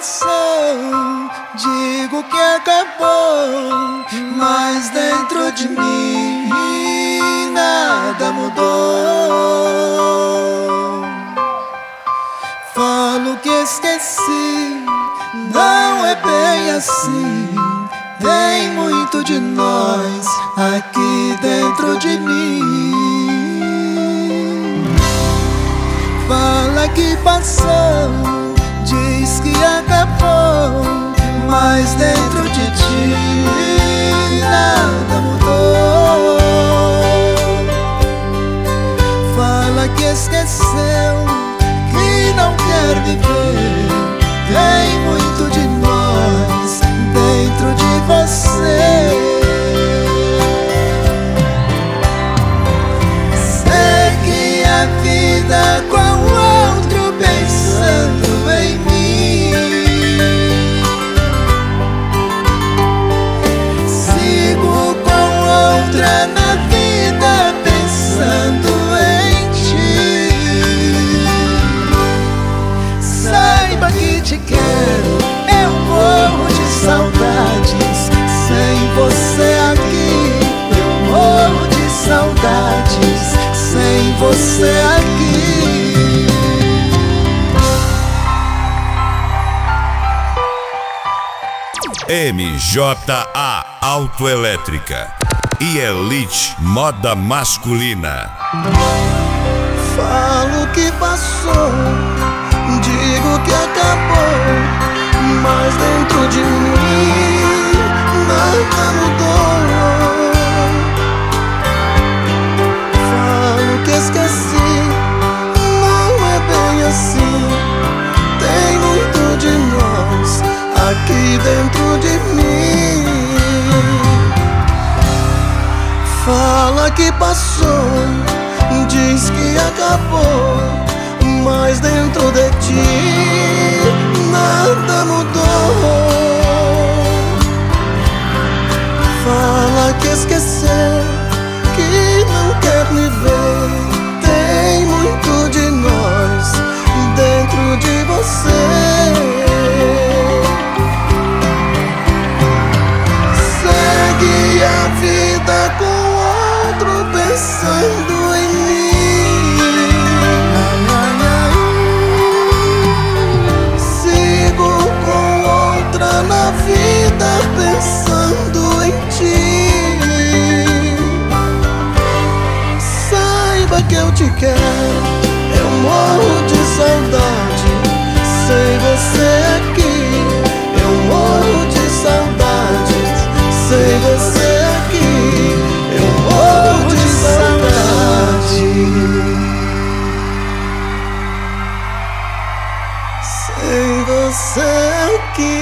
passou, digo que acabou, mas dentro de mim nada mudou. Falo que esqueci, não é bem assim. Tem muito de nós aqui dentro de mim. Fala que passou, diz que acabou, mas dentro de ti nada mudou. Fala que esqueceu, que não quer viver. Tem muito de nós dentro de você. Segue a vida com outro pensando em mim. Sigo com outra na vida pensando em ti. Saiba que te quero, eu morro de saudades. Sem você aqui, eu morro de saudades. Sem você aqui. MJA Autoelétrica e Elite Moda Masculina. Falo que passou, digo que acabou, mas dentro de mim nada mudou. Falo que esqueci, não é bem assim. Tem muito de nós aqui dentro de mim. Fala que passou, diz que acabou, mas dentro de ti nada mudou. Fala que esqueceu, que não quer me ver. Tem muito de nós dentro de você. Segue a vida com outro pensando em mim. Sigo com outra na vida pensando em ti. Saiba que eu te quero, eu morro de saudade. Sem você aqui, eu morro de saudades. Sem você aqui, eu morro de saudade. Sem você aqui,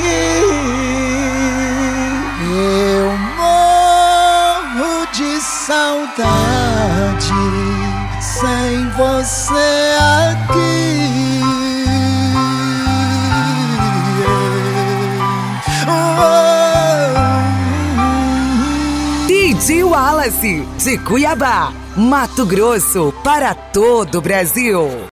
eu morro de saudade. Sem você aqui. DJ Wallace, de Cuiabá, Mato Grosso, para todo o Brasil.